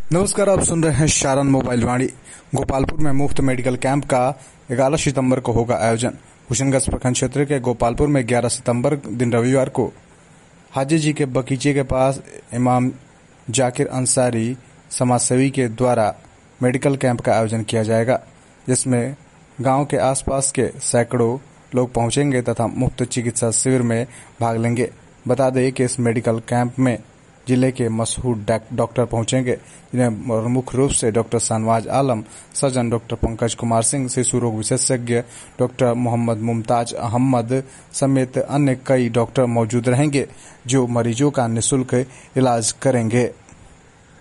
नमस्कार, आप सुन रहे हैं शारन मोबाइल वाणी। गोपालपुर में मुफ्त मेडिकल कैंप का 11 सितंबर को होगा आयोजन। हुसैनगंज प्रखंड क्षेत्र के गोपालपुर में 11 सितंबर दिन रविवार को हाजी जी के बगीचे के पास इमाम जाकिर अंसारी समाजसेवी के द्वारा मेडिकल कैंप का आयोजन किया जाएगा, जिसमें गांव के आसपास के सैकड़ों लोग पहुंचेंगे तथा मुफ्त चिकित्सा शिविर में भाग लेंगे। बता दें कि इस मेडिकल कैंप में जिले के मशहूर डॉक्टर पहुंचेंगे, जिन्हें मुख्य रूप से doctor Shahnawaz Alam, surgeon doctor Pankaj Kumar Singh, शिशु रोग विशेषज्ञ डॉक्टर मोहम्मद मुमताज अहमद समेत अन्य कई डॉक्टर मौजूद रहेंगे, जो मरीजों का निःशुल्क इलाज करेंगे।